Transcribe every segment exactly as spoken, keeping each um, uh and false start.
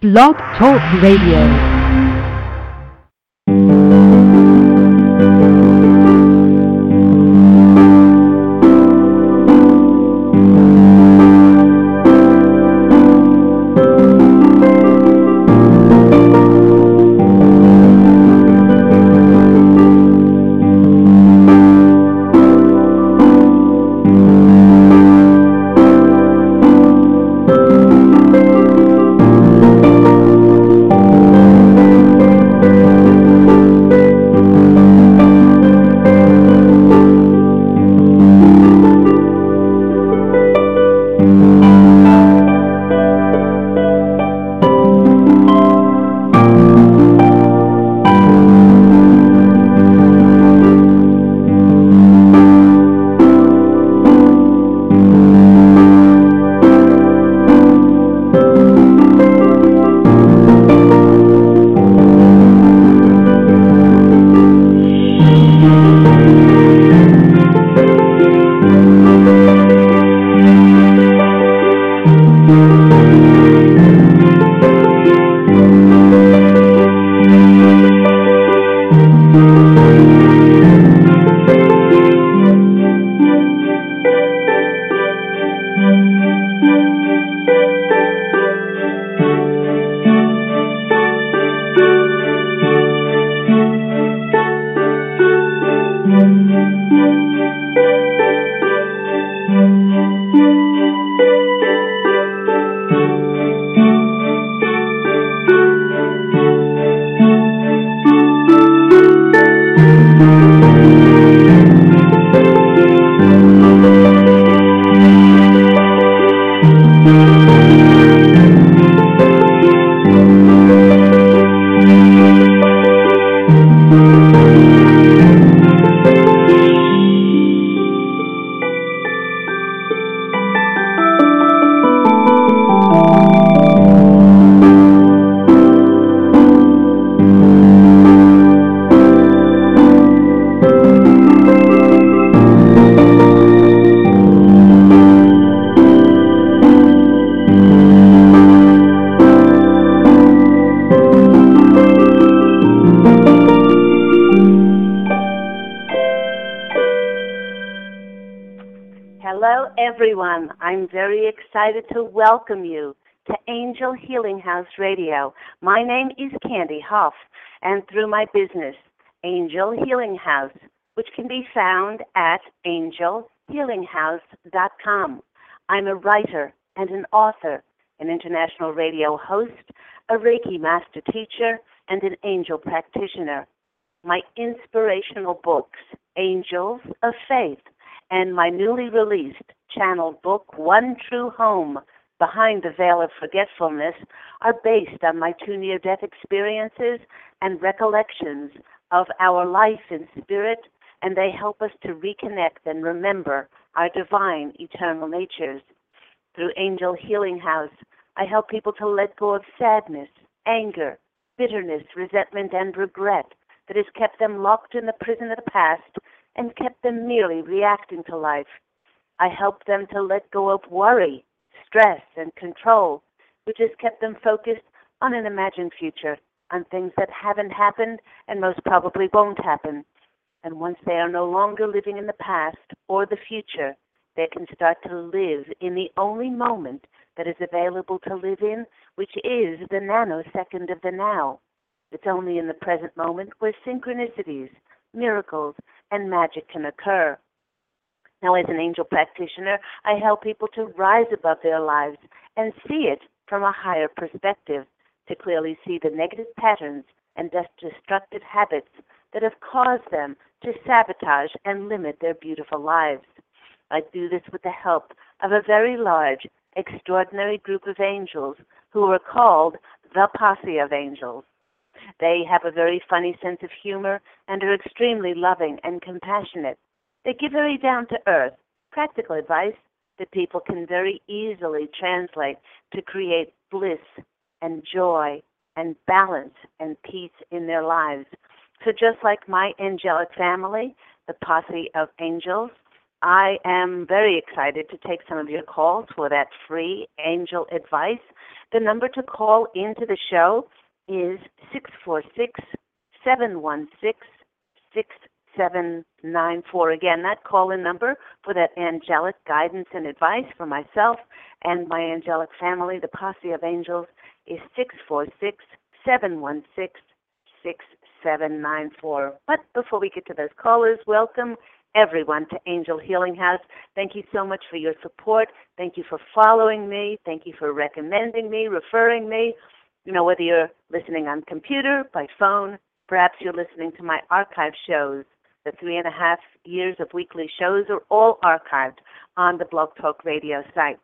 Blog Talk Radio. Everyone, I'm very excited to welcome you to Angel Healing House Radio. My name is Candy Huff, and through my business, Angel Healing House, which can be found at angel healing house dot com. I'm a writer and an author, an international radio host, a Reiki master teacher, and an angel practitioner. My inspirational books, Angels of Faith, and my newly released channel book, One True Home, Behind the Veil of Forgetfulness, are based on my two near-death experiences and recollections of our life in spirit, and they help us to reconnect and remember our divine eternal natures. Through Angel Healing House, I help people to let go of sadness, anger, bitterness, resentment, and regret that has kept them locked in the prison of the past and kept them merely reacting to life. I help them to let go of worry, stress, and control, which has kept them focused on an imagined future, on things that haven't happened and most probably won't happen. And once they are no longer living in the past or the future, they can start to live in the only moment that is available to live in, which is the nanosecond of the now. It's only in the present moment where synchronicities, miracles, and magic can occur. Now, as an angel practitioner, I help people to rise above their lives and see it from a higher perspective, to clearly see the negative patterns and destructive habits that have caused them to sabotage and limit their beautiful lives. I do this with the help of a very large, extraordinary group of angels who are called the Posse of Angels. They have a very funny sense of humor and are extremely loving and compassionate. They give very down-to-earth, practical advice that people can very easily translate to create bliss and joy and balance and peace in their lives. So just like my angelic family, the Posse of Angels, I am very excited to take some of your calls for that free angel advice. The number to call into the show is six four six, seven one six, six seven nine four. Again, that call-in number for that angelic guidance and advice for myself and my angelic family, the Posse of Angels, is six four six, seven one six, six seven nine four. But before we get to those callers, welcome everyone to Angel Healing House. Thank you so much for your support. Thank you for following me. Thank you for recommending me, referring me. You know, whether you're listening on computer, by phone, perhaps you're listening to my archive shows. The three and a half years of weekly shows are all archived on the Blog Talk Radio site.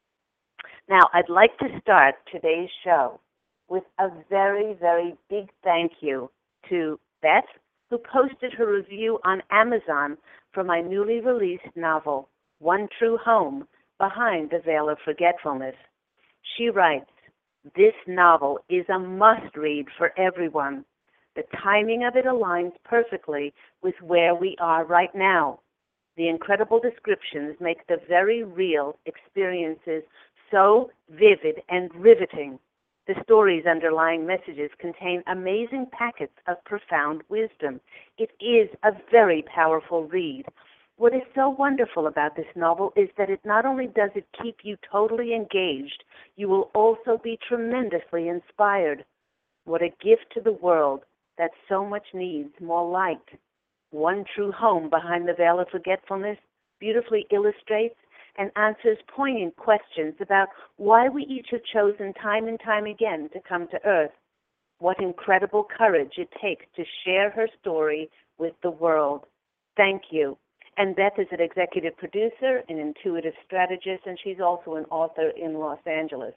Now, I'd like to start today's show with a very, very big thank you to Beth, who posted her review on Amazon for my newly released novel, One True Home, Behind the Veil of Forgetfulness. She writes, "This novel is a must-read for everyone. The timing of it aligns perfectly with where we are right now. The incredible descriptions make the very real experiences so vivid and riveting. The story's underlying messages contain amazing packets of profound wisdom. It is a very powerful read. What is so wonderful about this novel is that it not only does it keep you totally engaged, you will also be tremendously inspired. What a gift to the world that so much needs more light. One True Home Behind the Veil of Forgetfulness beautifully illustrates and answers poignant questions about why we each have chosen time and time again to come to Earth. What incredible courage it takes to share her story with the world. Thank you." And Beth is an executive producer, an intuitive strategist, and she's also an author in Los Angeles.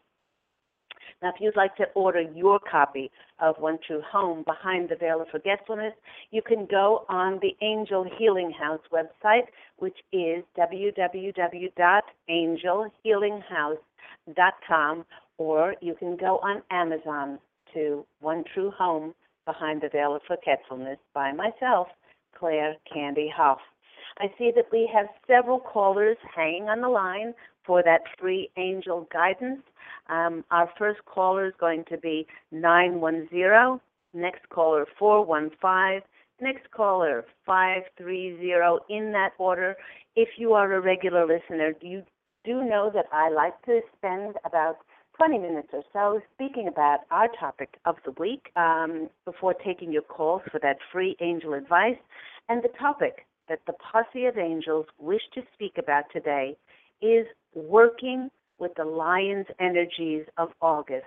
Now, if you'd like to order your copy of One True Home, Behind the Veil of Forgetfulness, you can go on the Angel Healing House website, which is w w w dot angel healing house dot com, or you can go on Amazon to One True Home, Behind the Veil of Forgetfulness by myself, Claire Candy Hough. I see that we have several callers hanging on the line for that free angel guidance. Um, our first caller is going to be nine one zero, next caller four one five, next caller five three zero, in that order. If you are a regular listener, you do know that I like to spend about twenty minutes or so speaking about our topic of the week um, before taking your calls for that free angel advice. And the topic that the Posse of Angels wish to speak about today is working with the lion's energies of August.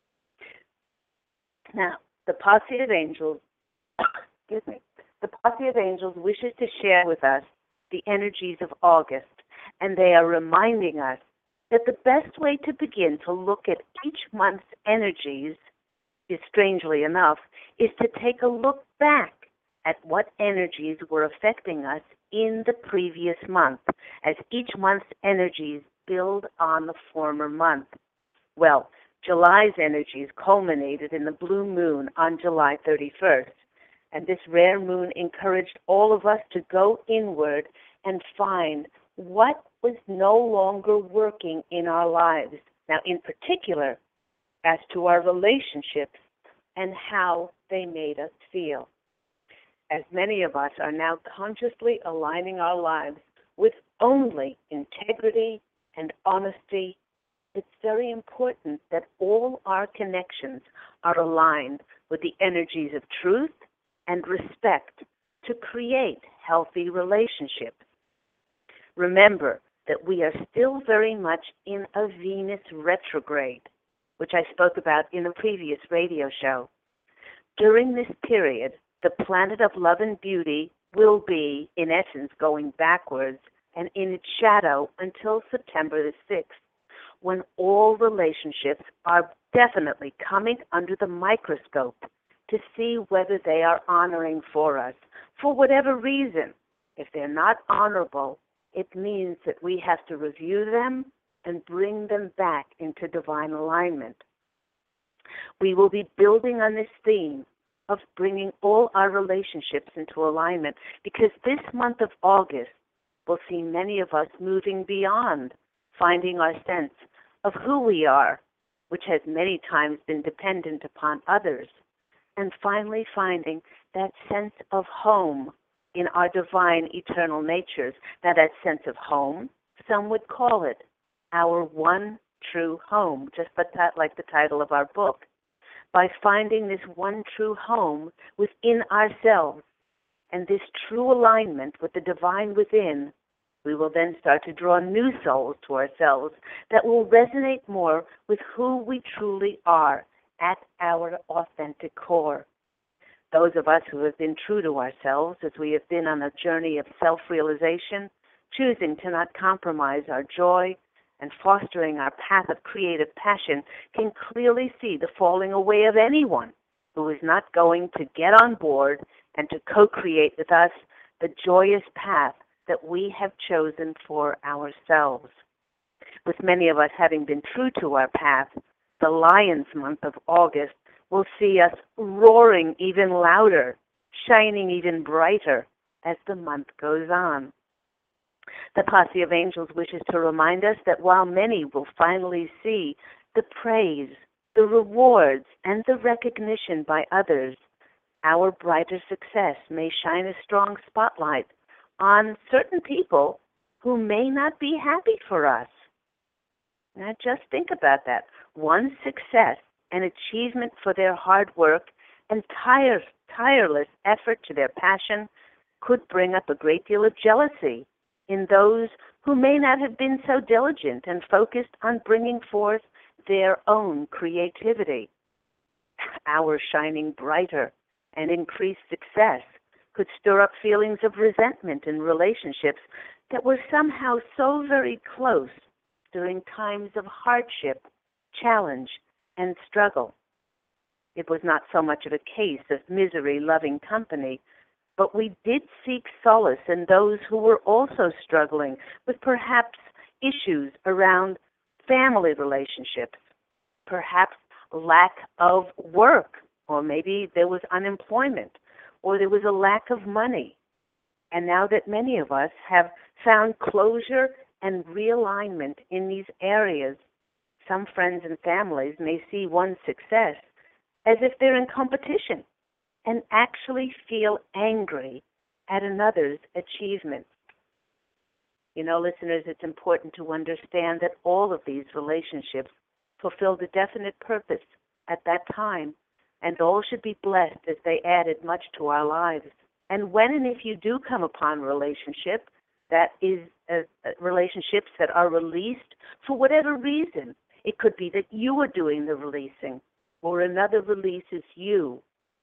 Now, the Posse of Angels, excuse me, the Posse of Angels wishes to share with us the energies of August, and they are reminding us that the best way to begin to look at each month's energies is, strangely enough, is to take a look back at what energies were affecting us in the previous month, as each month's energies build on the former month. Well, July's energies culminated in the blue moon on July thirty-first, and this rare moon encouraged all of us to go inward and find what was no longer working in our lives. Now, in particular, as to our relationships and how they made us feel. As many of us are now consciously aligning our lives with only integrity and honesty, it's very important that all our connections are aligned with the energies of truth and respect to create healthy relationships. Remember that we are still very much in a Venus retrograde, which I spoke about in a previous radio show. During this period, the planet of love and beauty will be, in essence, going backwards and in its shadow until September the sixth, when all relationships are definitely coming under the microscope to see whether they are honoring for us, for whatever reason. If they're not honorable, it means that we have to review them and bring them back into divine alignment. We will be building on this theme of bringing all our relationships into alignment, because this month of August we'll see many of us moving beyond finding our sense of who we are, which has many times been dependent upon others, and finally finding that sense of home in our divine eternal natures. Now, that sense of home, some would call it our one true home, just like the title of our book. By finding this one true home within ourselves and this true alignment with the divine within, we will then start to draw new souls to ourselves that will resonate more with who we truly are at our authentic core. Those of us who have been true to ourselves as we have been on a journey of self-realization, choosing to not compromise our joy and fostering our path of creative passion, can clearly see the falling away of anyone who is not going to get on board and to co-create with us the joyous path that we have chosen for ourselves. With many of us having been true to our path, the Lion's Month of August will see us roaring even louder, shining even brighter as the month goes on. The Posse of Angels wishes to remind us that while many will finally see the praise, the rewards, and the recognition by others, our brighter success may shine a strong spotlight on certain people who may not be happy for us. Now just think about that. One success and achievement for their hard work and tire, tireless effort to their passion could bring up a great deal of jealousy in those who may not have been so diligent and focused on bringing forth their own creativity. Our shining brighter and increased success could stir up feelings of resentment in relationships that were somehow so very close during times of hardship, challenge, and struggle. It was not so much of a case of misery-loving company, but we did seek solace in those who were also struggling with perhaps issues around family relationships, perhaps lack of work, or maybe there was unemployment, or there was a lack of money. And now that many of us have found closure and realignment in these areas, some friends and families may see one's success as if they're in competition and actually feel angry at another's achievements. You know, listeners, it's important to understand that all of these relationships fulfilled a definite purpose at that time, and all should be blessed as they added much to our lives. And when and if you do come upon a relationship that is uh, relationships that are released for whatever reason, it could be that you are doing the releasing or another releases you.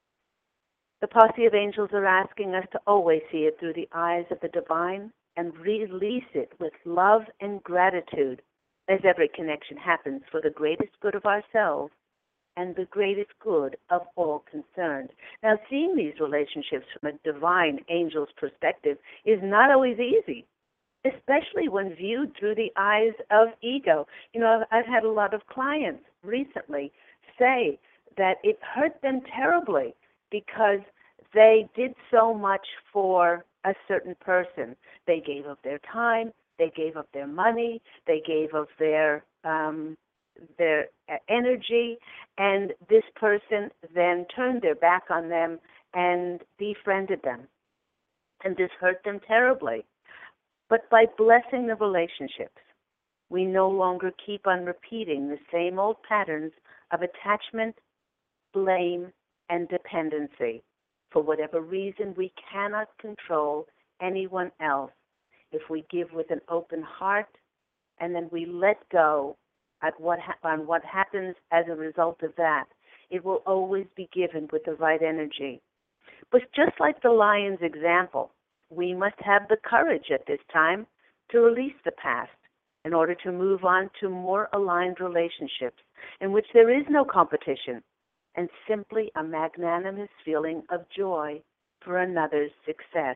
The Posse of Angels are asking us to always see it through the eyes of the divine and release it with love and gratitude, as every connection happens for the greatest good of ourselves and the greatest good of all concerned. Now, seeing these relationships from a divine angel's perspective is not always easy, especially when viewed through the eyes of ego. You know, I've had a lot of clients recently say that it hurt them terribly because they did so much for a certain person. They gave of their time, they gave of their money, they gave of their um, their energy, and this person then turned their back on them and befriended them. And this hurt them terribly. But by blessing the relationships, we no longer keep on repeating the same old patterns of attachment, blame, and dependency. For whatever reason, we cannot control anyone else. If we give with an open heart and then we let go at what ha- on what happens as a result of that, it will always be given with the right energy. But just like the lion's example, we must have the courage at this time to release the past in order to move on to more aligned relationships in which there is no competition and simply a magnanimous feeling of joy for another's success.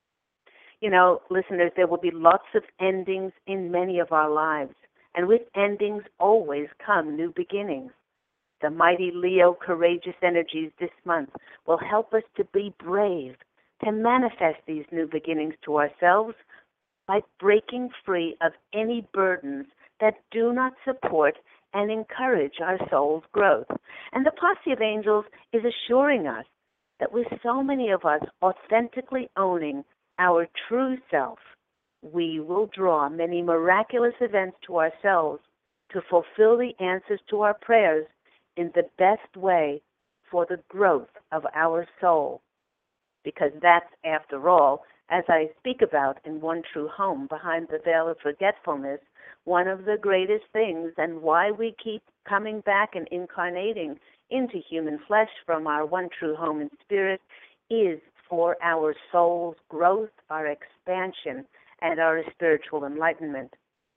You know, listeners, there will be lots of endings in many of our lives, and with endings always come new beginnings. The mighty Leo courageous energies this month will help us to be brave, to manifest these new beginnings to ourselves by breaking free of any burdens that do not support and encourage our soul's growth. And the posse of angels is assuring us that with so many of us authentically owning our true self, we will draw many miraculous events to ourselves to fulfill the answers to our prayers in the best way for the growth of our soul. Because that's, after all, as I speak about in One True Home, Behind the Veil of Forgetfulness, one of the greatest things and why we keep coming back and incarnating into human flesh from our One True Home in spirit is for our soul's growth, our expansion, and our spiritual enlightenment.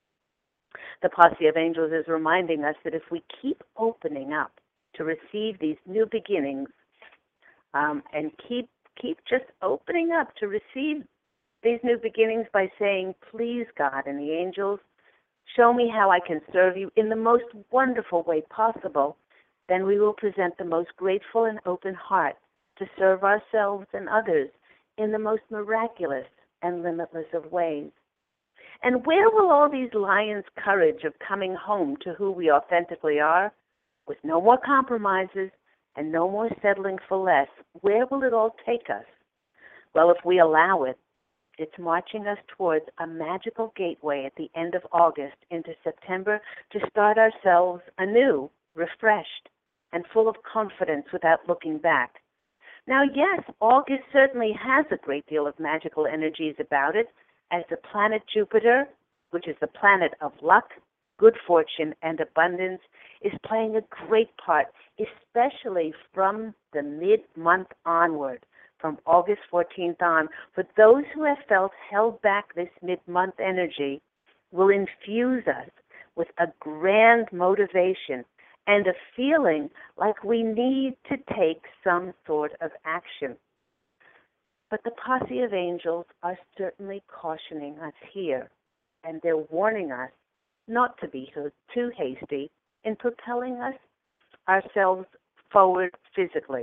The posse of angels is reminding us that if we keep opening up to receive these new beginnings um, and keep keep just opening up to receive these new beginnings by saying, please, God and the angels, show me how I can serve you in the most wonderful way possible, then we will present the most grateful and open heart to serve ourselves and others in the most miraculous and limitless of ways. And where will all these lions' courage of coming home to who we authentically are, with no more compromises and no more settling for less, where will it all take us? Well, if we allow it, it's marching us towards a magical gateway at the end of August into September to start ourselves anew, refreshed, and full of confidence without looking back. Now, yes, August certainly has a great deal of magical energies about it, as the planet Jupiter, which is the planet of luck, good fortune, and abundance, is playing a great part, especially from the mid-month onward, from August fourteenth on. For those who have felt held back, this mid-month energy will infuse us with a grand motivation and a feeling like we need to take some sort of action. But the posse of angels are certainly cautioning us here, and they're warning us not to be too hasty in propelling us ourselves forward physically,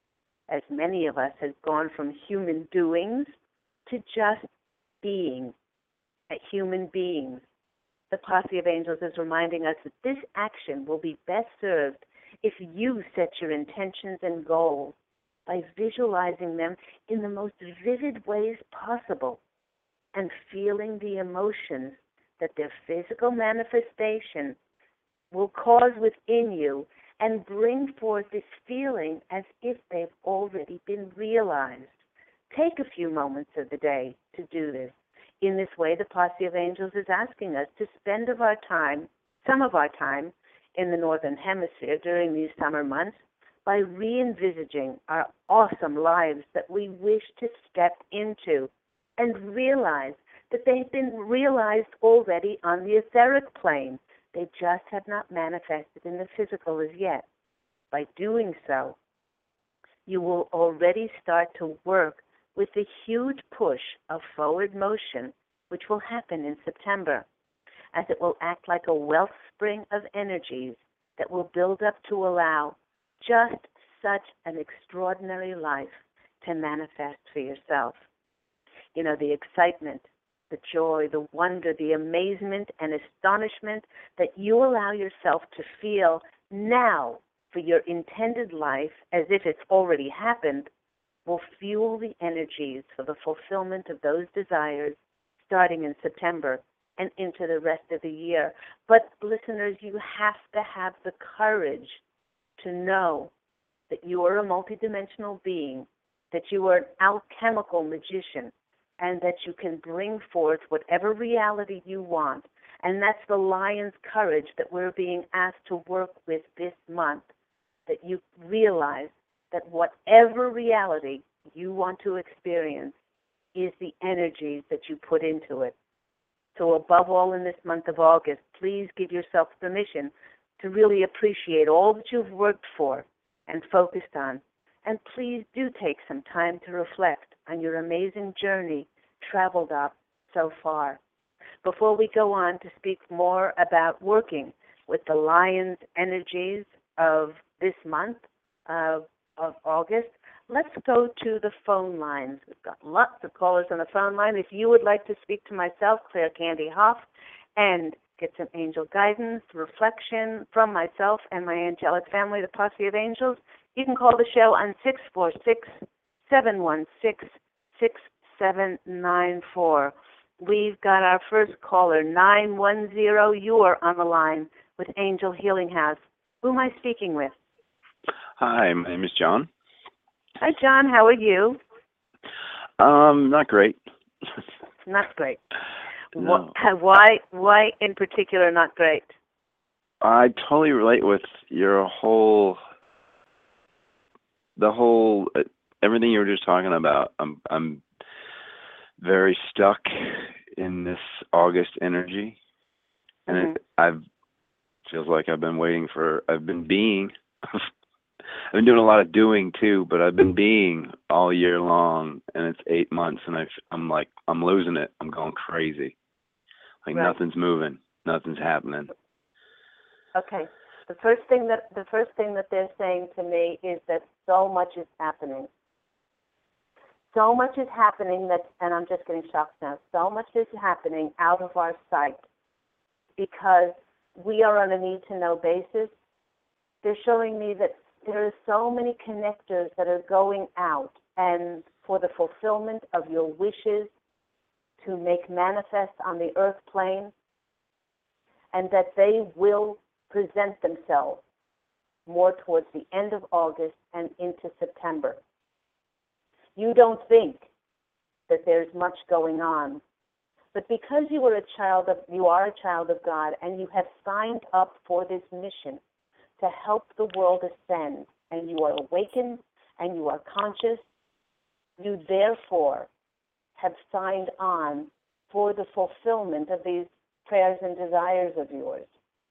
as many of us have gone from human doings to just being, a human beings. The posse of angels is reminding us that this action will be best served if you set your intentions and goals by visualizing them in the most vivid ways possible and feeling the emotions that their physical manifestation will cause within you and bring forth this feeling as if they've already been realized. Take a few moments of the day to do this. In this way, the posse of angels is asking us to spend of our time, some of our time, in the Northern Hemisphere during these summer months by re-envisaging our awesome lives that we wish to step into and realize that they've been realized already on the etheric plane. They just have not manifested in the physical as yet. By doing so, you will already start to work with the huge push of forward motion which will happen in September, as it will act like a wellspring of energies that will build up to allow just such an extraordinary life to manifest for yourself. You know, the excitement, the joy, the wonder, the amazement and astonishment that you allow yourself to feel now for your intended life as if it's already happened will fuel the energies for the fulfillment of those desires starting in September and into the rest of the year. But listeners, you have to have the courage to know that you are a multidimensional being, that you are an alchemical magician, and that you can bring forth whatever reality you want. And that's the lion's courage that we're being asked to work with this month, that you realize that whatever reality you want to experience is the energies that you put into it. So above all in this month of August, please give yourself permission to really appreciate all that you've worked for and focused on. And please do take some time to reflect on your amazing journey traveled up so far. Before we go on to speak more about working with the lion's energies of this month of, of August, let's go to the phone lines. We've got lots of callers on the phone line. If you would like to speak to myself, Claire Candy Hoff, and get some angel guidance, reflection from myself and my angelic family, the Posse of Angels, you can call the show on six four six, seven one six, six seven nine four. We've got our first caller, nine one zero. You are on the line with Angel Healing House. Who am I speaking with? Hi, my name is John. Hi, John. How are you? Um, not great. Not great. No. Why, why in particular not great? I totally relate with your whole, the whole, uh, everything you were just talking about. I'm, I'm very stuck in this August energy, and Mm-hmm. it, I've feels like I've been waiting for. I've been being. I've been doing a lot of doing too, but I've been being all year long, and it's eight months, and I've, I'm like, I'm losing it. I'm going crazy. Like Right. nothing's moving, nothing's happening. Okay. The first thing that the first thing that they're saying to me is that so much is happening. So much is happening that, and I'm just getting shocked now. So much is happening out of our sight because we are on a need-to-know basis. They're showing me that there are so many connectors that are going out, and for the fulfillment of your wishes to make manifest on the earth plane, and that they will present themselves more towards the end of August and into September. You don't think that there's much going on, but because you are a child of you are a child of God, and you have signed up for this mission to help the world ascend, and you are awakened and you are conscious, you therefore have signed on for the fulfillment of these prayers and desires of yours.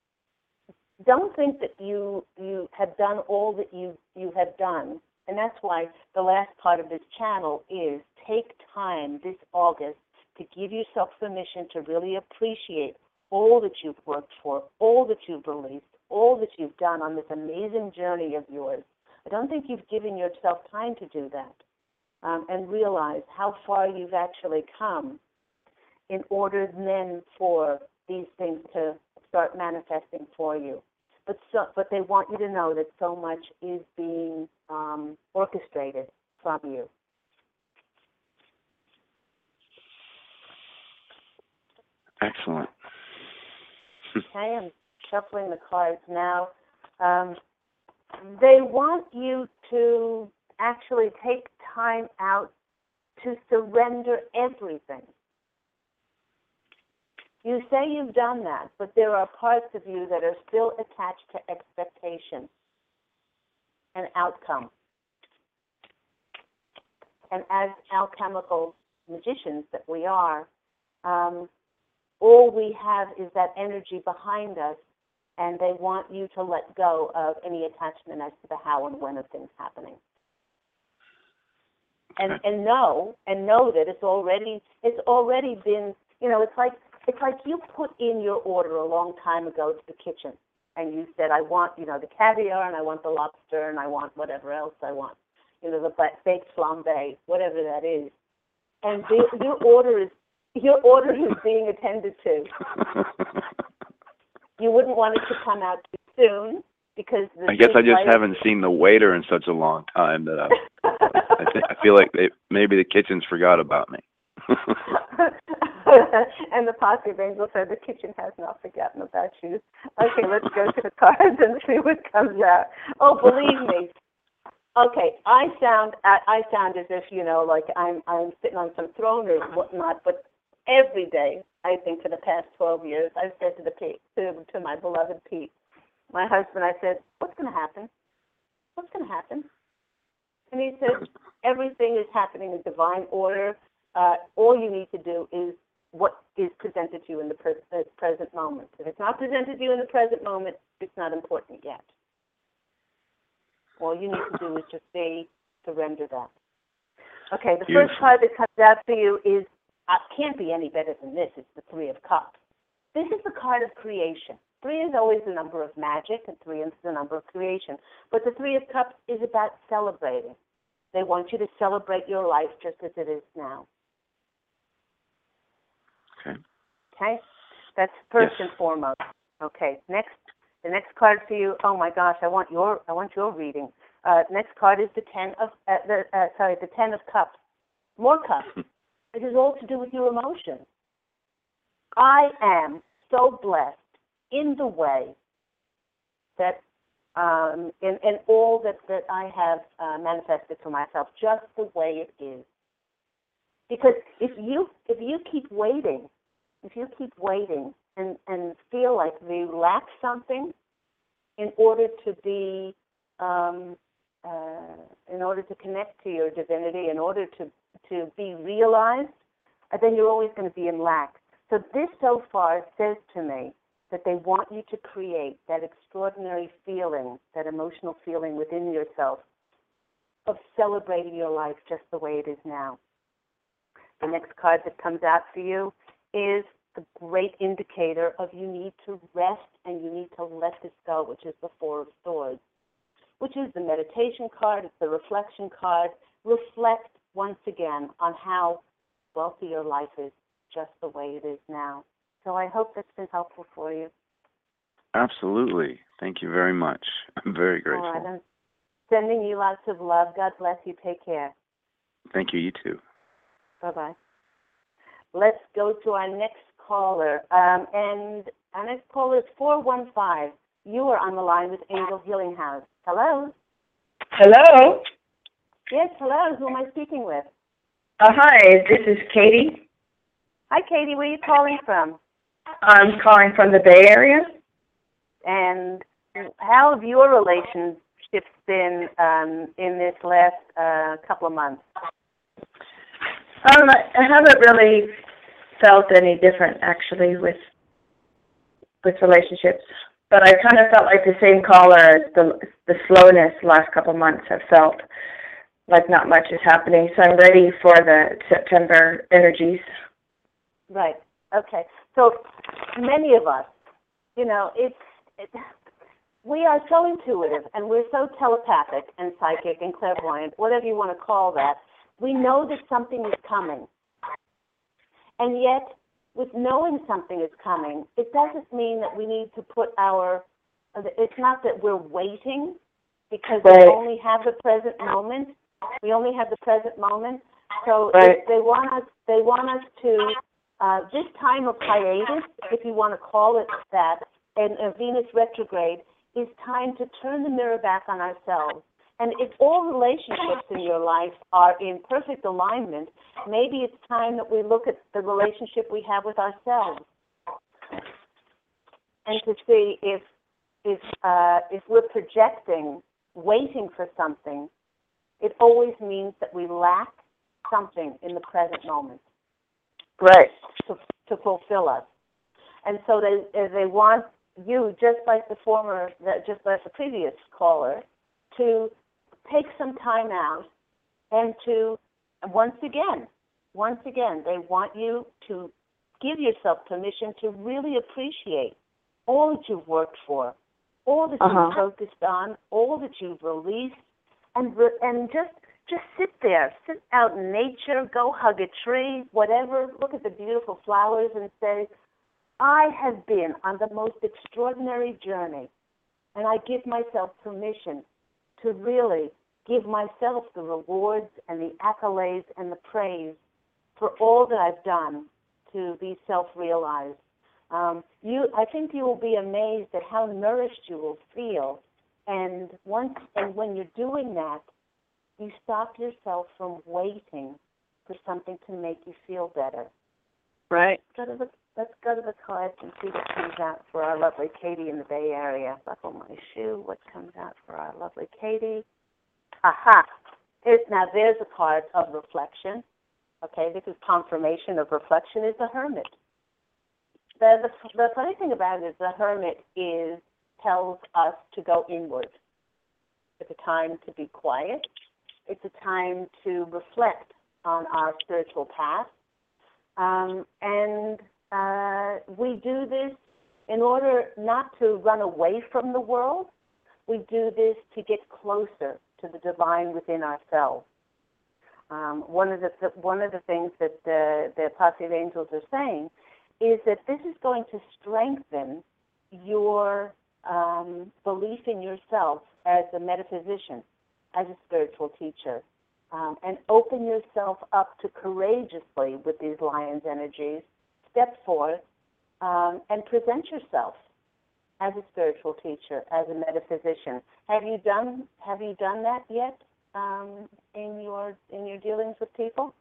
Don't think that you you have done all that you, you have done. And that's why the last part of this channel is take time this August to give yourself permission to really appreciate all that you've worked for, all that you've released, all that you've done on this amazing journey of yours. I don't think you've given yourself time to do that um, and realize how far you've actually come in order then for these things to start manifesting for you. But so, but they want you to know that so much is being um, orchestrated from you. Excellent. I am shuffling the cards now. Um, they want you to actually take time out to surrender everything. You say you've done that, but there are parts of you that are still attached to expectation and outcome. And as alchemical magicians that we are, um, all we have is that energy behind us, and they want you to let go of any attachment as to the how and when of things happening. And and know and know that it's already it's already been, you know, it's like it's like you put in your order a long time ago to the kitchen, and you said, I want, you know, the caviar, and I want the lobster, and I want whatever else I want, you know, the baked flambe, whatever that is. And the, your order is your order is being attended to. You wouldn't want it to come out too soon because the I guess I just light... haven't seen the waiter in such a long time that I, I, think, I feel like they, maybe the kitchen's forgot about me. And the Posse of Angels said the kitchen has not forgotten about you. Okay, let's go to the cards and see what comes out. Oh, believe me. Okay, I sound I, I sound as if, you know, like I'm I'm sitting on some throne or whatnot, but every day, I think for the past twelve years, I've said to the Pete, to, to my beloved Pete, my husband, I said, what's going to happen? What's going to happen? And he said, everything is happening in divine order. Uh, all you need to do is what is presented to you in the pre- uh, present moment. If it's not presented to you in the present moment, it's not important yet. All you need to do is just be, surrender that. Okay, the Beautiful. first card that comes out for you is, uh, can't be any better than this, it's the Three of Cups. This is the card of creation. Three is always the number of magic, and three is the number of creation. But the Three of Cups is about celebrating. They want you to celebrate your life just as it is now. Okay. Okay? That's first Yes. and foremost. Okay. Next, the next card for you. Oh my gosh, I want your I want your reading. Uh, next card is the ten of uh, the uh, sorry the ten of cups. More cups. It has all to do with your emotions. I am so blessed in the way that um, in, in all that, that I have uh, manifested for myself, just the way it is. Because if you if you keep waiting, if you keep waiting and, and feel like you lack something in order to be, um, uh, in order to connect to your divinity, in order to, to be realized, then you're always going to be in lack. So this so far says to me that they want you to create that extraordinary feeling, that emotional feeling within yourself of celebrating your life just the way it is now. The next card that comes out for you is the great indicator of you need to rest and you need to let this go, which is the Four of Swords, which is the meditation card, it's the reflection card. Reflect once again on how wealthy your life is just the way it is now. So I hope that's been helpful for you. Absolutely. Thank you very much. I'm very grateful. All right, I'm sending you lots of love. God bless you. Take care. Thank you. You too. Bye-bye. Let's go to our next caller. Um, and our next caller is four one five. You are on the line with Angel Healing House. Hello? Hello. Yes, hello. Who am I speaking with? Uh, hi, this is Katie. Hi, Katie. Where are you calling from? I'm calling from the Bay Area. And how have your relationships been um, in this last uh, couple of months? Um, I haven't really felt any different, actually, with with relationships. But I kind of felt like the same caller as the the slowness last couple of months have felt like not much is happening. So I'm ready for the September energies. Right. Okay. So many of us, you know, it's it, we are so intuitive and we're so telepathic and psychic and clairvoyant, whatever you want to call that. We know that something is coming. And yet, with knowing something is coming, it doesn't mean that we need to put our, it's not that we're waiting because right. we only have the present moment. We only have the present moment. So right. if they want us, they want us to, uh, this time of hiatus, if you want to call it that, and uh, Venus retrograde, is time to turn the mirror back on ourselves. And if all relationships in your life are in perfect alignment, maybe it's time that we look at the relationship we have with ourselves and to see if if uh, if we're projecting, waiting for something, it always means that we lack something in the present moment. Right. To, to fulfill us. And so they they want you, just like the former, just like the previous caller, to take some time out and to, once again, once again, they want you to give yourself permission to really appreciate all that you've worked for, all that uh-huh. you've focused on, all that you've released, and and just just sit there, sit out in nature, go hug a tree, whatever, look at the beautiful flowers and say, I have been on the most extraordinary journey, and I give myself permission to really give myself the rewards and the accolades and the praise for all that I've done to be self-realized. Um, you, I think you will be amazed at how nourished you will feel, and once and when you're doing that, you stop yourself from waiting for something to make you feel better. Right. Go to the, let's go to the cards and see what comes out for our lovely Katie in the Bay Area. Buckle my shoe. What comes out for our lovely Katie? Aha. Here's, now there's a card of reflection. Okay, this is confirmation of reflection is the Hermit. The, the, the funny thing about it is the Hermit is tells us to go inward. It's a time to be quiet. It's a time to reflect on our spiritual path. Um, and uh, we do this in order not to run away from the world. We do this to get closer to the divine within ourselves. Um, one of the, the one of the things that the, the Posse of Angels are saying is that this is going to strengthen your um, belief in yourself as a metaphysician, as a spiritual teacher, um, and open yourself up to courageously, with these lion's energies, step forth um, and present yourself as a spiritual teacher, as a metaphysician. Have you done Have you done that yet um, in your in your dealings with people?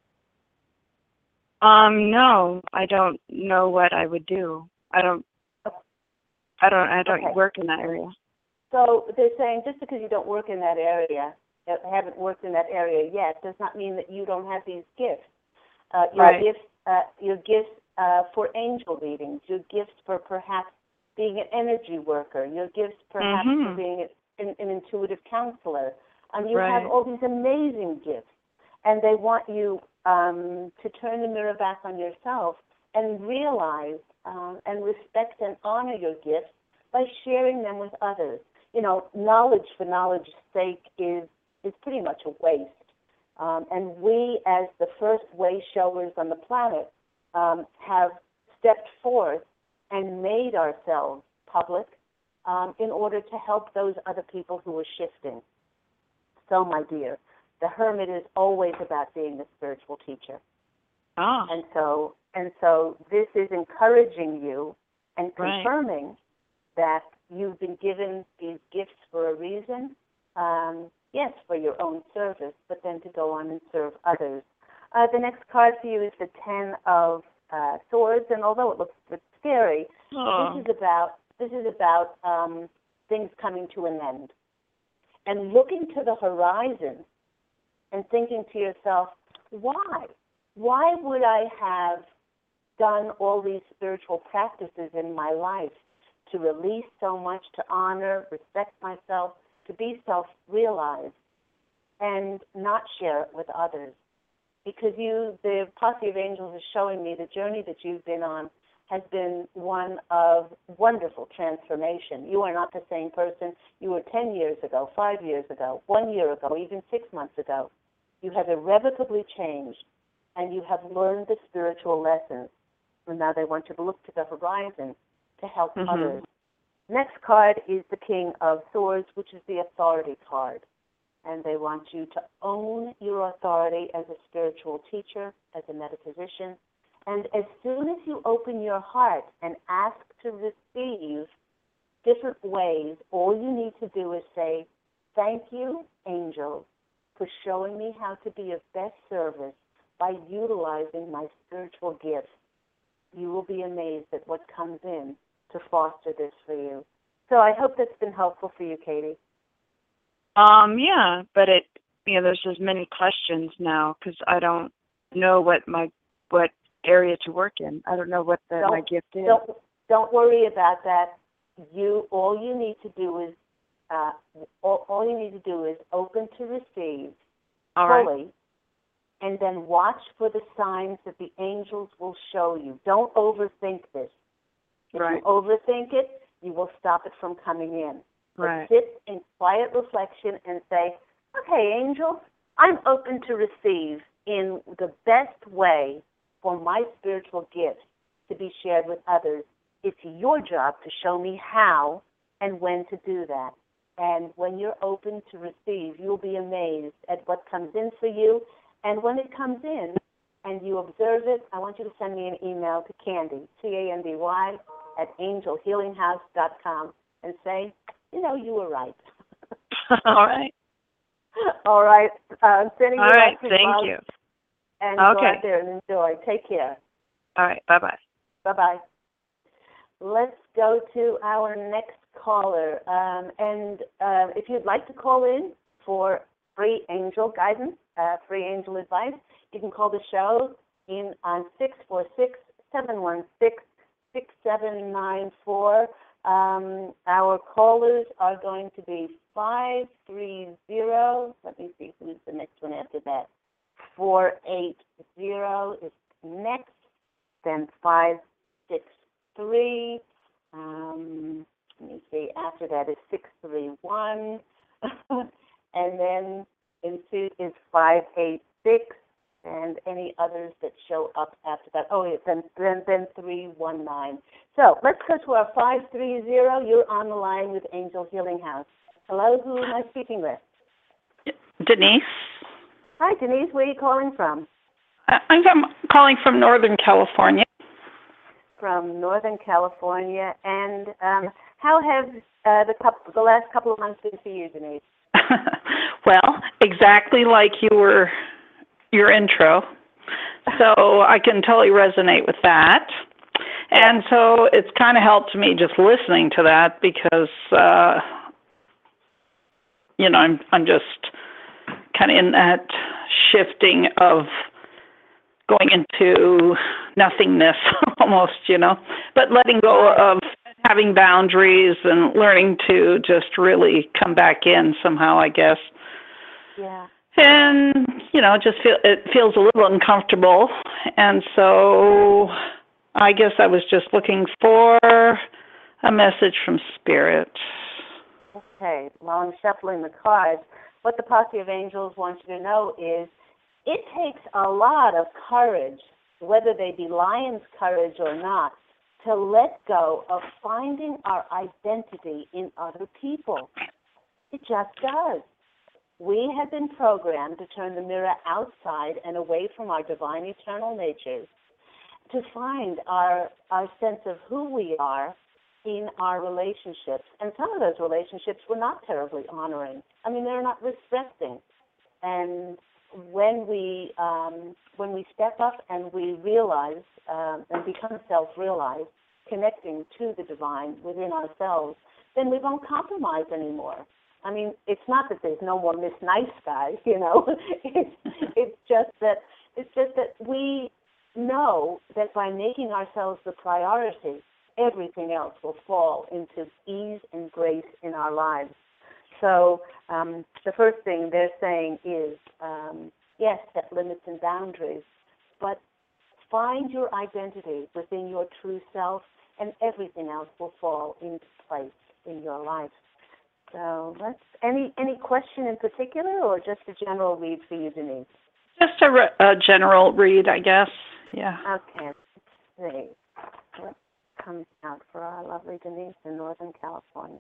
Um, no, I don't know what I would do. I don't. I don't. I don't Okay. work in that area. So they're saying just because you don't work in that area, uh, haven't worked in that area yet, does not mean that you don't have these gifts. Uh, your Right. gifts, uh, your gifts uh, for angel readings, your gifts for perhaps being an energy worker, your gifts perhaps Mhm. for being an, an intuitive counselor. Um, you Right. have all these amazing gifts, and they want you um, to turn the mirror back on yourself and realize um, and respect and honor your gifts by sharing them with others. You know, knowledge for knowledge's sake is is pretty much a waste. Um, and we, as the first way showers on the planet, um, have stepped forth and made ourselves public um, in order to help those other people who are shifting. So, my dear, the hermit is always about being a spiritual teacher. Ah. And so, and so this is encouraging you and Right. confirming that you've been given these gifts for a reason. Um, yes, for your own service, but then to go on and serve others. Uh, the next card for you is the Ten of uh, Swords, and although it looks a bit scary, Oh. this is about this is about um, things coming to an end, and looking to the horizon and thinking to yourself, why? Why would I have done all these spiritual practices in my life to release so much, to honor, respect myself, to be self-realized, and not share it with others? Because you, the Posse of Angels is showing me the journey that you've been on has been one of wonderful transformation. You are not the same person you were ten years ago, five years ago, one year ago, even six months ago. You have irrevocably changed, and you have learned the spiritual lessons. And now they want you to look to the horizon to help Mhm. others. Next card is the King of Swords, which is the authority card. And they want you to own your authority as a spiritual teacher, as a metaphysician. And as soon as you open your heart and ask to receive different ways, all you need to do is say, thank you, angels, for showing me how to be of best service by utilizing my spiritual gifts. You will be amazed at what comes in to foster this for you. So I hope that's been helpful for you, Katie. Um. Yeah, but it. You know, there's just many questions now because I don't know what my what area to work in. I don't know what the, Don't- my gift is. Don't don't worry about that. You all you need to do is uh, all, all you need to do is open to receive All right. fully, and then watch for the signs that the angels will show you. Don't overthink this. If Right. you overthink it, you will stop it from coming in. But Right. sit in quiet reflection and say, okay, angel, I'm open to receive in the best way for my spiritual gifts to be shared with others. It's your job to show me how and when to do that. And when you're open to receive, you'll be amazed at what comes in for you. And when it comes in and you observe it, I want you to send me an email to Candy, C A N D Y, at angel healing house dot com and say, you know, you were right. All right. All right. Uh, I'm sending you All right. lots of Thank love, you. and go Okay. out there and enjoy. Take care. All right. Bye bye. Bye-bye. Let's go to our next caller. Um, and uh, if you'd like to call in for free angel guidance, uh, free angel advice, you can call the show in on six four six, seven one six, six seven nine four. Um, our callers are going to be five three zero. Let me see who's the next one after that. four eight zero is next, then five six three. Um, let me see, after that is six three one. And then Institute is five eight six, and any others that show up after that. Oh, yeah, then, then, then three one nine. So let's go to our five three zero. You're on the line with Angel Healing House. Hello, who am I speaking with? Denise. Hi, Denise. Where are you calling from? I'm calling from Northern California. From Northern California. And um, how have uh, the, couple, the last couple of months been for you, Denise? Well, exactly like you were, your intro. So I can totally resonate with that. And so it's kind of helped me just listening to that because, uh, you know, I'm I'm just kind of in that shifting of going into nothingness almost, you know, but letting go of having boundaries and learning to just really come back in somehow, I guess. Yeah. And, you know, just feel it feels a little uncomfortable. And so I guess I was just looking for a message from Spirit. Okay. While I'm shuffling the cards, what the Posse of Angels wants you to know is it takes a lot of courage, whether they be lion's courage or not, to let go of finding our identity in other people. It just does. We have been programmed to turn the mirror outside and away from our divine eternal natures to find our, our sense of who we are in our relationships. And some of those relationships were not terribly honoring. I mean, they're not respecting. And when we um, when we step up and we realize um, and become self-realized, connecting to the divine within ourselves, then we won't compromise anymore. I mean, it's not that there's no more Miss Nice Guy, you know. it's it's just that it's just that we know that by making ourselves the priority, everything else will fall into ease and grace in our lives. So um, the first thing they're saying is, um, yes, set limits and boundaries, but find your identity within your true self, and everything else will fall into place in your life. So let's, any any question in particular, or just a general read for you, Denise? Just a, re- a general read, I guess. Yeah. Okay. Let's see what comes out for our lovely Denise in Northern California.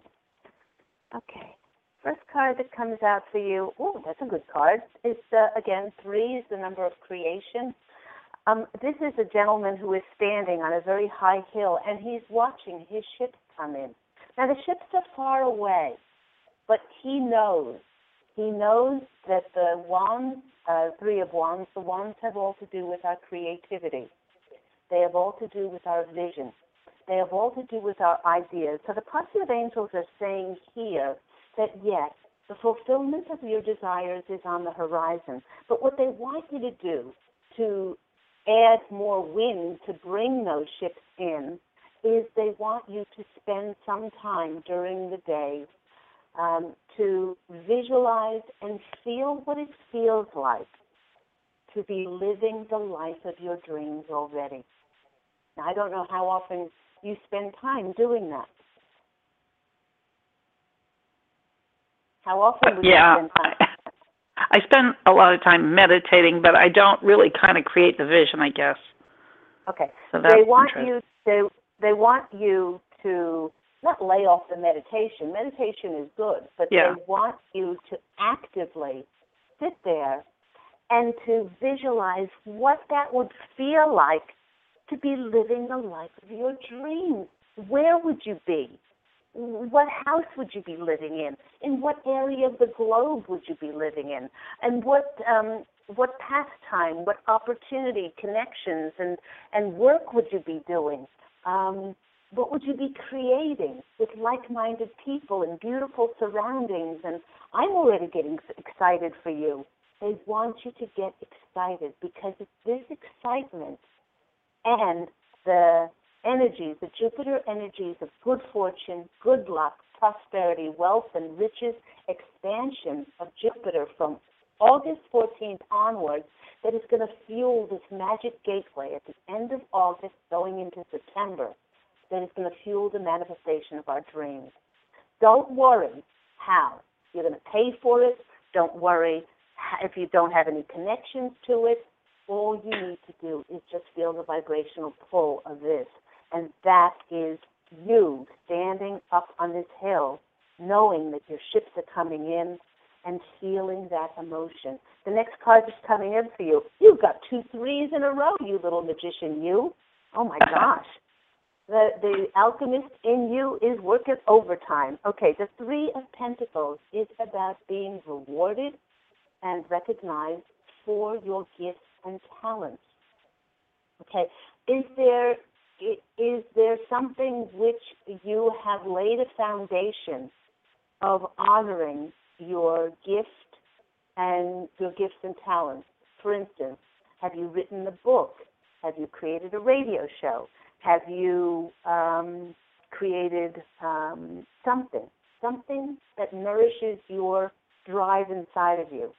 Okay. First card that comes out for you, oh, that's a good card. It's, uh, again, three is the number of creation. Um, this is a gentleman who is standing on a very high hill, and he's watching his ships come in. Now, the ships are far away, but he knows. He knows that the wands, uh, three of wands, the wands have all to do with our creativity. They have all to do with our vision. They have all to do with our ideas. So the Posse of Angels are saying here that, yes, the fulfillment of your desires is on the horizon. But what they want you to do to add more wind to bring those ships in is they want you to spend some time during the day um, to visualize and feel what it feels like to be living the life of your dreams already. Now, I don't know how often you spend time doing that. How often would yeah, you spend time? I, I spend a lot of time meditating, but I don't really kind of create the vision, I guess. Okay. So that's they want interesting. you they they want you to not lay off the meditation. Meditation is good, but yeah. they want you to actively sit there and to visualize what that would feel like to be living the life of your dreams. Where would you be? What house would you be living in? In what area of the globe would you be living in? And what um, what pastime, what opportunity, connections, and, and work would you be doing? Um, what would you be creating with like-minded people and beautiful surroundings? And I'm already getting excited for you. They want you to get excited because it's this excitement and the energies, the Jupiter energies of good fortune, good luck, prosperity, wealth, and riches, expansion of Jupiter from August fourteenth onwards that is going to fuel this magic gateway at the end of August going into September that is going to fuel the manifestation of our dreams. Don't worry how. You're going to pay for it. Don't worry if you don't have any connections to it, all you need to do is just feel the vibrational pull of this. And that is you standing up on this hill, knowing that your ships are coming in and feeling that emotion. The next card is coming in for you. You've got two threes in a row, you little magician, you. Oh, my gosh. The, the alchemist in you is working overtime. Okay, the Three of Pentacles is about being rewarded and recognized for your gifts and talents. Okay, is there is there something which you have laid a foundation of honoring your gift and your gifts and talents? For instance, have you written a book? Have you created a radio show? Have you um, created um, something, something that nourishes your drive inside of you?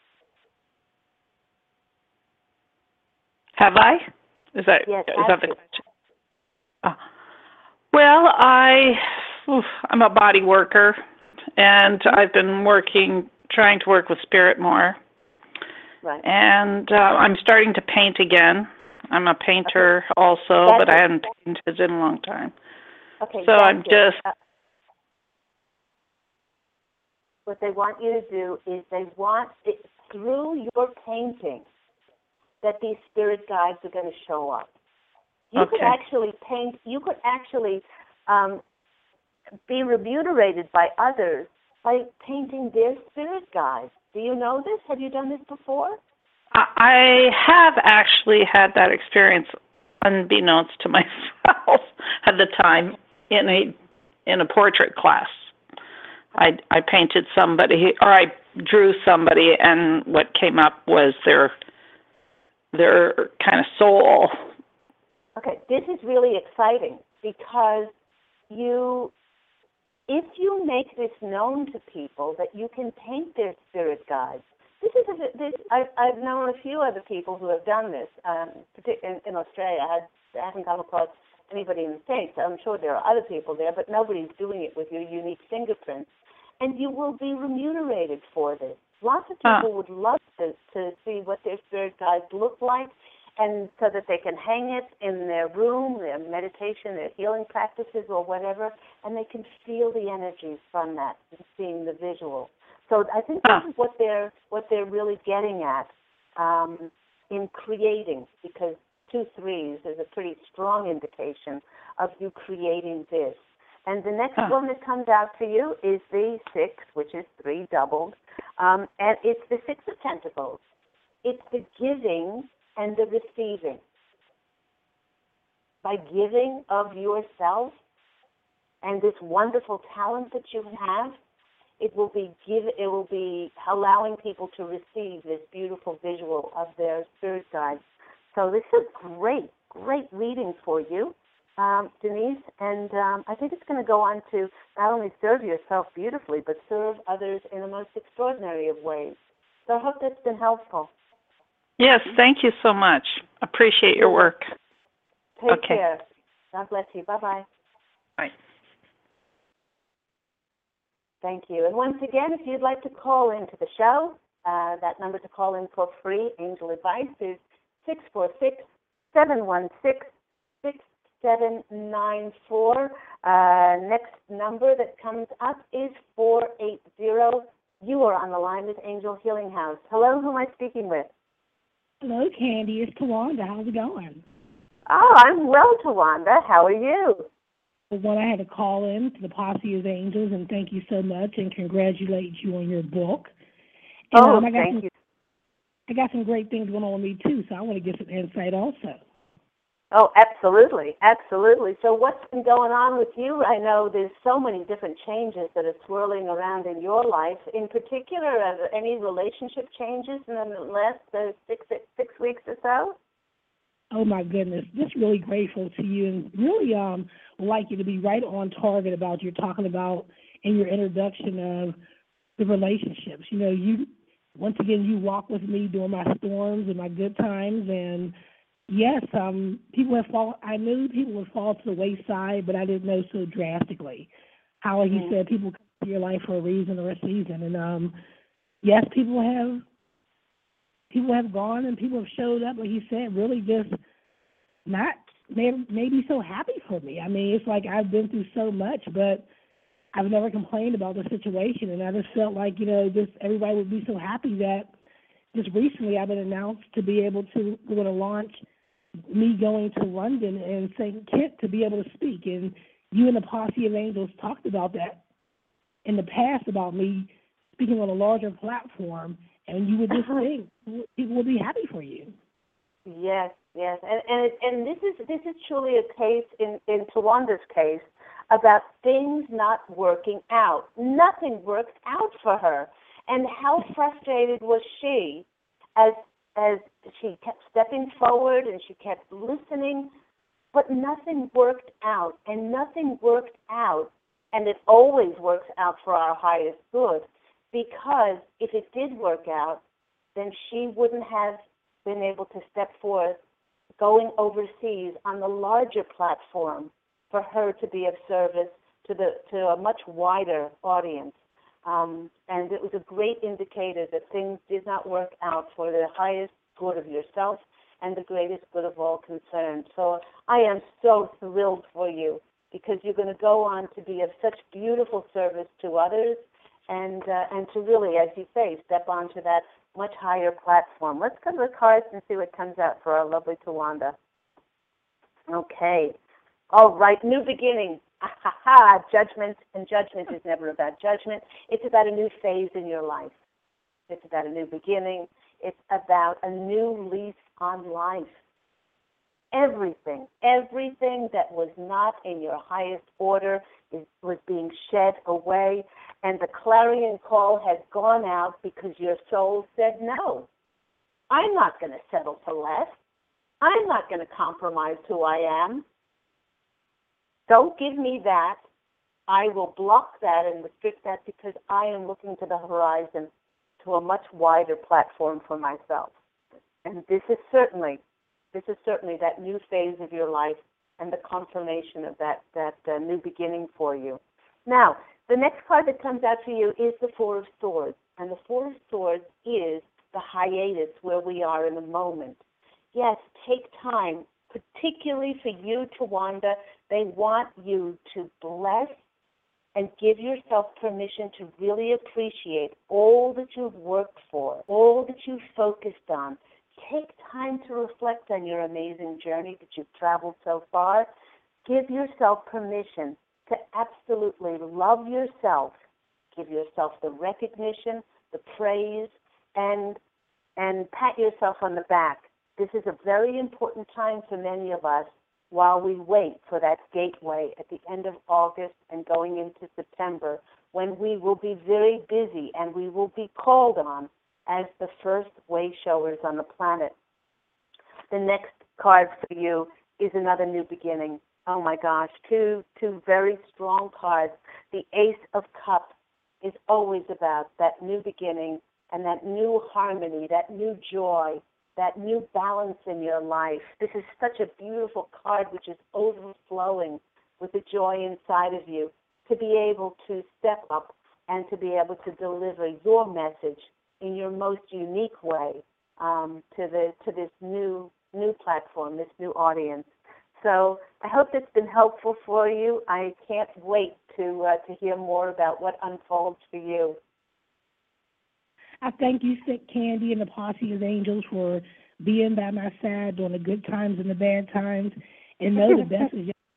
Have I? Is that yes, is that the question? Uh, well, I oof, I'm a body worker, and I've been working, trying to work with spirit more. Right. And uh, I'm starting to paint again. I'm a painter okay. also, that's but it. I haven't painted in a long time. Okay. So I'm it. just. Uh, what they want you to do is they want it through your painting that these spirit guides are going to show up. You okay. could actually paint. You could actually um, be remunerated by others by painting their spirit guides. Do you know this? Have you done this before? I have actually had that experience, unbeknownst to myself, at the time in a in a portrait class. I I painted somebody, or I drew somebody, and what came up was their their kind of soul. Okay, this is really exciting because you, if you make this known to people that you can paint their spirit guides. This is a, this. I've, I've known a few other people who have done this. Um, in, in Australia, I, had, I haven't come across anybody in the States. I'm sure there are other people there, but nobody's doing it with your unique fingerprints. And you will be remunerated for this. Lots of people huh. would love to, to see what their spirit guides look like, and so that they can hang it in their room, their meditation, their healing practices, or whatever, and they can feel the energies from that, seeing the visual. So I think this is what they're what they're really getting at um, in creating, because two threes is a pretty strong indication of you creating this. And the next huh. one that comes out for you is the six, which is three doubled, um, and it's the Six of Pentacles. It's the giving and the receiving. By giving of yourself and this wonderful talent that you have, It will be give. It will be allowing people to receive this beautiful visual of their spirit guides. So this is great, great reading for you, um, Denise. And um, I think it's going to go on to not only serve yourself beautifully, but serve others in the most extraordinary of ways. So I hope that's been helpful. Yes, thank you so much. Appreciate your work. Take okay. care. God bless you. Bye-bye. Bye. Thank you. And once again, if you'd like to call into the show, uh, that number to call in for free angel advice is six four six, seven one six, six seven nine four. Uh, next number that comes up is four eight zero. You are on the line with Angel Healing House. Hello, who am I speaking with? Hello, Candy. It's Tawanda. How's it going? Oh, I'm well, Tawanda. How are you? One, I had to call in to the Posse of Angels and thank you so much and congratulate you on your book. And, oh, um, I got thank some, you. I got some great things going on with me, too, so I want to get some insight also. Oh, absolutely, absolutely. So what's been going on with you? I know there's so many different changes that are swirling around in your life. In particular, are there any relationship changes in the last uh, six, six, six weeks or so? Oh, my goodness. Just really grateful to you and really um would like you to be right on target about you're talking about in your introduction of the relationships. You know, you once again, you walk with me during my storms and my good times. And, yes, um, people have fall. I knew people would fall to the wayside, but I didn't know so drastically. How, like you said, people come to your life for a reason or a season. And, um, yes, people have people have gone and people have showed up, like you said, really just not maybe, maybe so happy for me. I mean, it's like I've been through so much, but I've never complained about the situation, and I just felt like, you know, just everybody would be so happy that just recently I've been announced to be able to, we're going to launch me going to London and Saint Kitts to be able to speak. And you and the Posse of Angels talked about that in the past, about me speaking on a larger platform, and you would just think people would be happy for you. Yes, yes, and and it, and this is this is truly a case in in Tawanda's case about things not working out. Nothing worked out for her, and how frustrated was she as as she kept stepping forward and she kept listening, but nothing worked out, and nothing worked out, and it always works out for our highest good, because if it did work out, then she wouldn't have been able to step forth going overseas on the larger platform for her to be of service to the to a much wider audience. Um, and it was a great indicator that things did not work out for the highest good of yourself and the greatest good of all concerned. So I am so thrilled for you, because you're going to go on to be of such beautiful service to others, and uh, and to really, as you say, step onto that much higher platform. Let's go to the cards and see what comes out for our lovely Tawanda. Okay. All right, new beginning. Ah, ha, ha. Judgment, and judgment is never about judgment. It's about a new phase in your life. It's about a new beginning. It's about a new lease on life. Everything, everything that was not in your highest order is, was being shed away, and the clarion call has gone out because your soul said no. I'm not going to settle for less. I'm not going to compromise who I am. Don't give me that. I will block that and restrict that, because I am looking to the horizon, to a much wider platform for myself. And this is certainly, this is certainly that new phase of your life and the confirmation of that, that uh, new beginning for you. Now, the next card that comes out for you is the Four of Swords. And the Four of Swords is the hiatus where we are in the moment. Yes, take time, particularly for you, Tawanda. They want you to bless and give yourself permission to really appreciate all that you've worked for, all that you've focused on. Take time to reflect on your amazing journey that you've traveled so far. Give yourself permission to absolutely love yourself. Give yourself the recognition, the praise, and and pat yourself on the back. This is a very important time for many of us while we wait for that gateway at the end of August and going into September, when we will be very busy and we will be called on as the first way showers on the planet. The next card for you is another new beginning. Oh my gosh, two two very strong cards. The Ace of Cups is always about that new beginning and that new harmony, that new joy, that new balance in your life. This is such a beautiful card, which is overflowing with the joy inside of you, to be able to step up and to be able to deliver your message in your most unique way um, to the to this new new platform, this new audience. So I hope it's been helpful for you. I can't wait to uh, to hear more about what unfolds for you. I thank you, Sick Candy, and the Posse of Angels for being by my side during the good times and the bad times, and know the best is yet.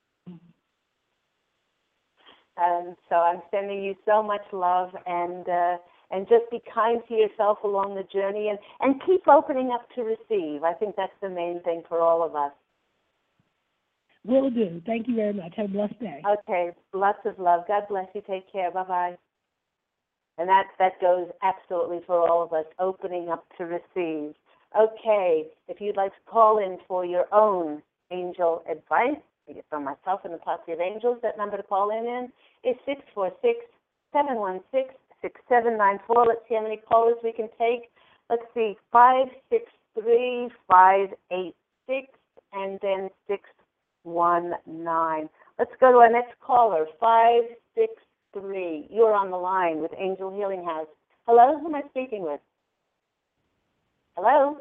Um, so I'm sending you so much love, and uh, and just be kind to yourself along the journey, and, and keep opening up to receive. I think that's the main thing for all of us. Will do. Thank you very much. Have a blessed day. Okay. Lots of love. God bless you. Take care. Bye-bye. And that, that goes absolutely for all of us, opening up to receive. Okay. If you'd like to call in for your own angel advice, from myself and the Posse of Angels, that number to call in in is six four six, seven one six, six seven nine four. Let's see how many callers we can take. Let's see, five six three, five eight six, and then six one nine. Let's go to our next caller, five six three. You're on the line with Angel Healing House. Hello, who am I speaking with? Hello?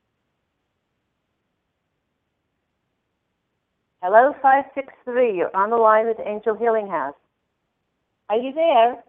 Hello, five six three. You're on the line with Angel Healing House. Are you there?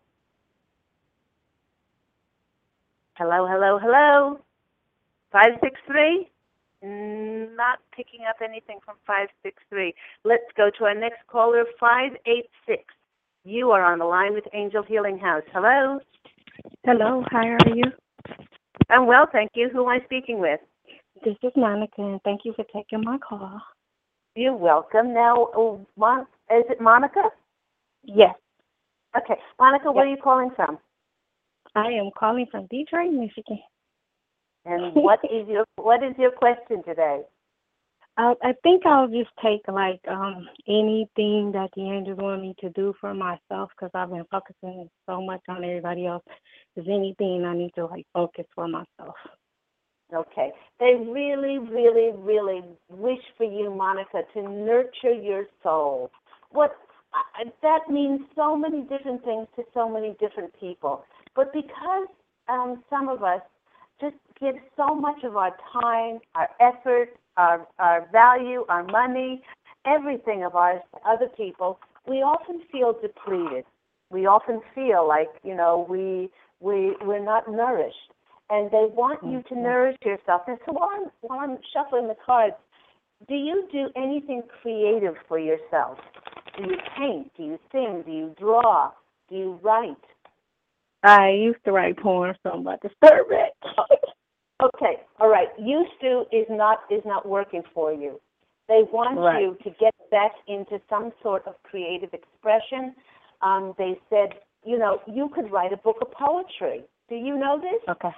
Hello, hello, hello. five six three? Not picking up anything from five six three. Let's go to our next caller, five eight six. You are on the line with Angel Healing House. Hello? Hello, how are you? I'm well, thank you. Who am I speaking with? This is Monica, and thank you for taking my call. You're welcome. Now, oh, Mon- is it Monica? Yes. Okay. Monica, where Yes. are you calling from? I am calling from Detroit, Michigan. And what is your what is your question today? I, I think I'll just take, like, um, anything that the angels want me to do for myself, because I've been focusing so much on everybody else. Is anything I need to, like, focus for myself? Okay. They really, really, really wish for you, Monica, to nurture your soul. What uh, that means so many different things to so many different people. But because um, some of us just give so much of our time, our effort, our our value, our money, everything of ours to other people, we often feel depleted. We often feel like, you know, we we we're not nourished. And they want you to nourish yourself. And so while I'm, while I'm shuffling the cards, do you do anything creative for yourself? Do you paint? Do you sing? Do you draw? Do you write? I used to write poems, so I'm about to start back. Okay, all right. Used to is not is not working for you. They want Right. you to get back into some sort of creative expression. Um, they said, you know, you could write a book of poetry. Do you know this? Okay.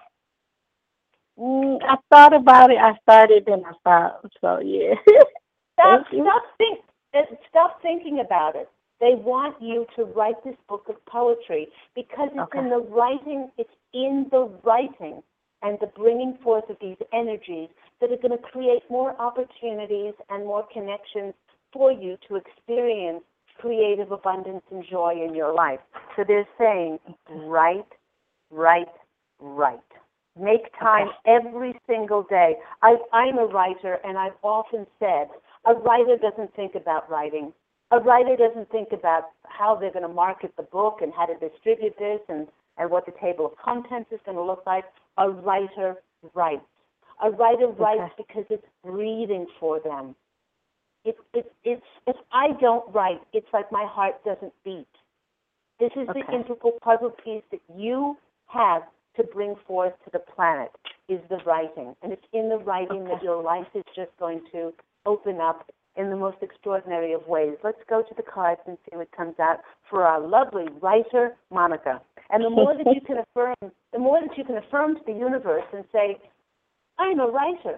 Mm, I thought about it. I started, then I stopped. So, yeah. Stop, Thank you. stop, think, uh, stop thinking about it. They want you to write this book of poetry because it's Okay. in the writing, it's in the writing and the bringing forth of these energies that are going to create more opportunities and more connections for you to experience creative abundance and joy in your life. So they're saying, write, write, write. Make time Okay. every single day. I, I'm a writer, and I've often said, a writer doesn't think about writing. A writer doesn't think about how they're going to market the book and how to distribute this and, and what the table of contents is going to look like. A writer writes. A writer writes Okay. because it's breathing for them. It, it, it's, if I don't write, it's like my heart doesn't beat. This is Okay. the integral puzzle piece that you have to bring forth to the planet, is the writing. And it's in the writing Okay. that your life is just going to open up in the most extraordinary of ways. Let's go to the cards and see what comes out for our lovely writer, Monica. And the more that you can affirm, the more that you can affirm to the universe and say, I'm a writer.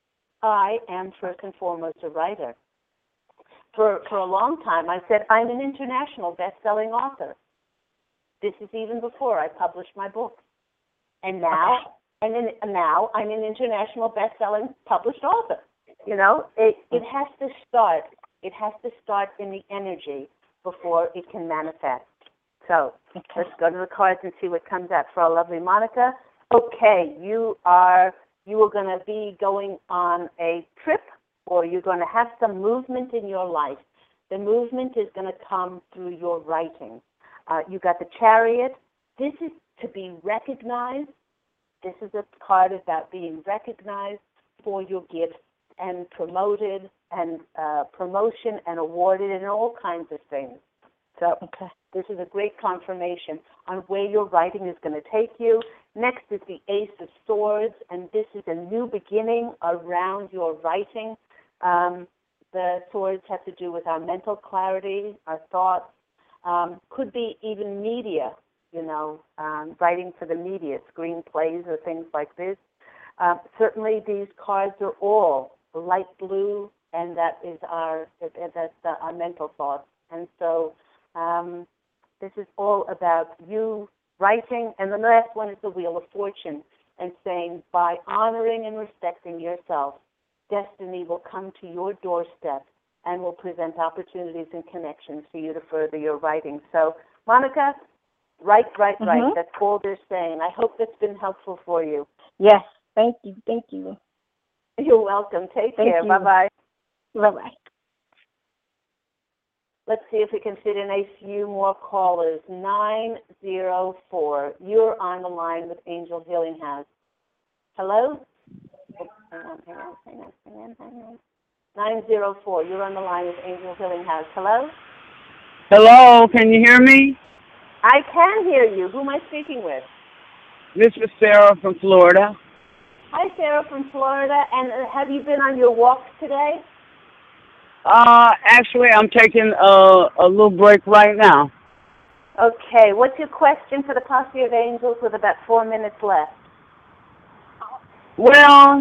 I am first and foremost a writer. For for a long time, I said, I'm an international best-selling author. This is even before I published my book. And now, and then now I'm an international best-selling published author. You know, it it has to start. It has to start in the energy before it can manifest. So Okay. let's go to the cards and see what comes out for our lovely Monica. Okay, you are you are going to be going on a trip, or you're going to have some movement in your life. The movement is going to come through your writing. Uh, you got the Chariot. This is to be recognized. This is a card about being recognized for your gifts and promoted and uh, promotion and awarded and all kinds of things. So Okay. this is a great confirmation on where your writing is going to take you. Next is the Ace of Swords, and this is a new beginning around your writing. Um, the swords have to do with our mental clarity, our thoughts. Um, could be even media, you know, um, writing for the media, screenplays or things like this. Uh, certainly these cards are all light blue, and that is our, that's uh, our mental thoughts. And so um, this is all about you writing. And the last one is the Wheel of Fortune, and saying, by honoring and respecting yourself, destiny will come to your doorstep and will present opportunities and connections for you to further your writing. So, Monica, write, write, write. Mhm. That's all they're saying. I hope that's been helpful for you. Yes, Thank you. Thank you. You're welcome. Take Thank care. you. Bye-bye. Bye-bye. Let's see if we can fit in a few more callers. nine zero four. You're on the line with Angel Healing House. Hello? Oh, hang on, hang on, hang on, hang on, hang on. nine zero four. You're on the line with Angel Healing House. Hello? Hello, can you hear me? I can hear you. Who am I speaking with? This is Sarah from Florida. Hi, Sarah from Florida. And uh, have you been on your walks today? Uh, actually, I'm taking a, a little break right now. Okay. What's your question for the Posse of Angels with about four minutes left? Well,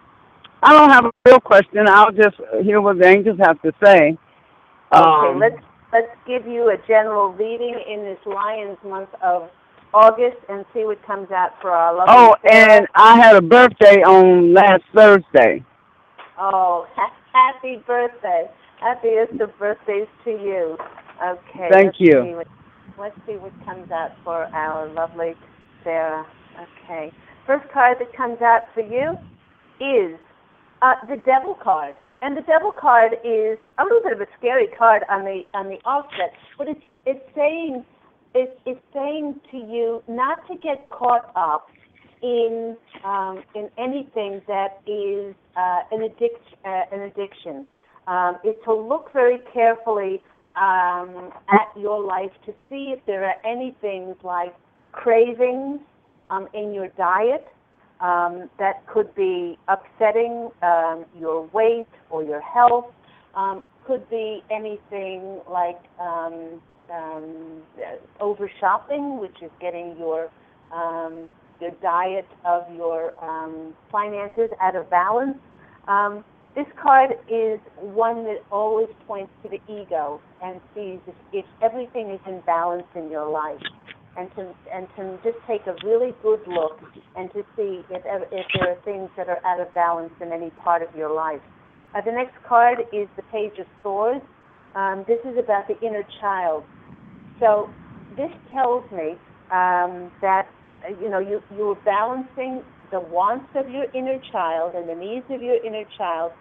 I don't have a real question. I'll just hear what the angels have to say. Okay, Um, let's let's give you a general reading in this Lion's month of August and see what comes out for our lovely oh, Sarah. and I had a birthday on last Thursday. Oh, ha- happy birthday. Happiest of birthdays to you. Okay. Thank let's you. See what, let's see what comes out for our lovely Sarah. Okay. First card that comes out for you is uh, the Devil card. And the Devil card is a little bit of a scary card on the on the offset, but it's it's saying it's, it's saying to you not to get caught up in um, in anything that is uh, an addic- uh, an addiction. Um, it's to look very carefully um, at your life to see if there are any things like cravings um, in your diet um, that could be upsetting um, your weight or your health. Um, could be anything like um, um, over shopping, which is getting your um, your diet of your um, finances out of balance. Um, this card is one that always points to the ego and sees if, if everything is in balance in your life, and to and to just take a really good look and to see if if there are things that are out of balance in any part of your life. Uh, the next card is the Page of Swords. Um, this is about the inner child. So this tells me um, that you know you you're balancing the wants of your inner child and the needs of your inner child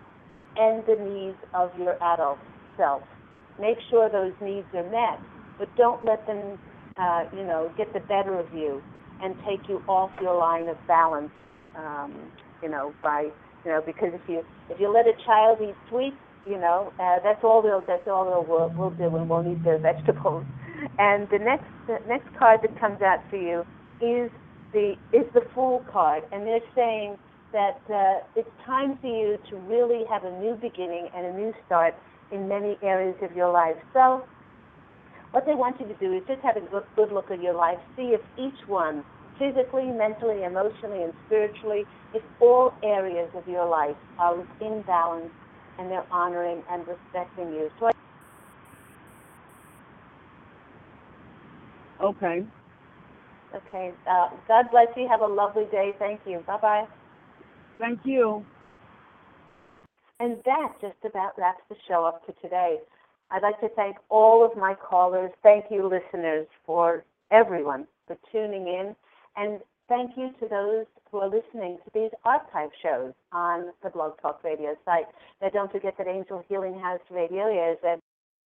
and the needs of your adult self. Make sure those needs are met, but don't let them, uh, you know, get the better of you and take you off your line of balance. Um, you know, by you know, because if you if you let a child eat sweets, you know, uh, that's all they'll that's all they'll will, will do, and won't eat their vegetables. And the next the next card that comes out for you is the is the Fool card, and they're saying that uh, it's time for you to really have a new beginning and a new start in many areas of your life. So what they want you to do is just have a good, good look at your life, see if each one, physically, mentally, emotionally, and spiritually, if all areas of your life are in balance and they're honoring and respecting you. So Okay. Okay. Uh, God bless you. Have a lovely day. Thank you. Bye-bye. Thank you. And that just about wraps the show up for today. I'd like to thank all of my callers. Thank you, listeners, for everyone for tuning in. And thank you to those who are listening to these archive shows on the Blog Talk Radio site. Now, don't forget that Angel Healing House Radio airs at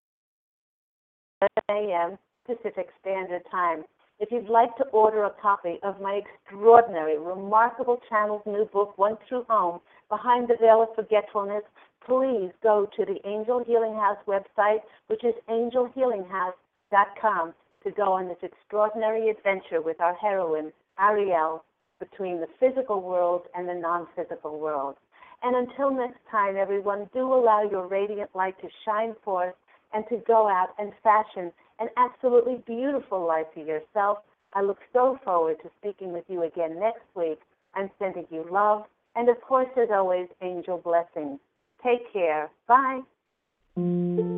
seven a.m. Pacific Standard Time. If you'd like to order a copy of my extraordinary, remarkable Channel's new book, One True Home, Behind the Veil of Forgetfulness, please go to the Angel Healing House website, which is angel healing house dot com, to go on this extraordinary adventure with our heroine, Ariel, between the physical world and the non-physical world. And until next time, everyone, do allow your radiant light to shine forth and to go out and fashion an absolutely beautiful life for yourself. I look so forward to speaking with you again next week. I'm sending you love and, of course, as always, angel blessings. Take care. Bye.